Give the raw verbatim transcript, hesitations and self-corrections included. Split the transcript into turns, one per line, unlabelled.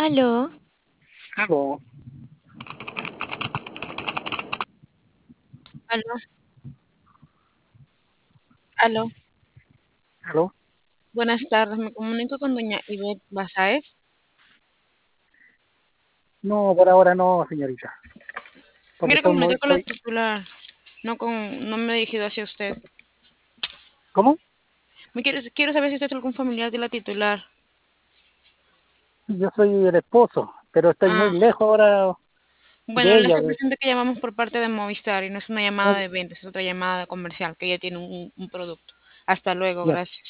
Aló,
Aló,
aló, aló.
aló.
Buenas tardes, me comunico con doña Ivette Basáez.
No, por ahora no, señorita, porque
Quiero
estoy muy,
comunicar con la
estoy,
titular, no con, no me he dirigido hacia usted.
¿cómo?
Me quiero, quiero saber si usted es algún familiar de la titular.
Yo soy el esposo, pero estoy muy
Ah,
lejos ahora
bueno,
de
le
ella.
estoy
De-
presente que llamamos por parte de Movistar y no es una llamada
no,
de ventas, es otra llamada comercial, que ella tiene un, un producto. Hasta luego,
ya,
gracias.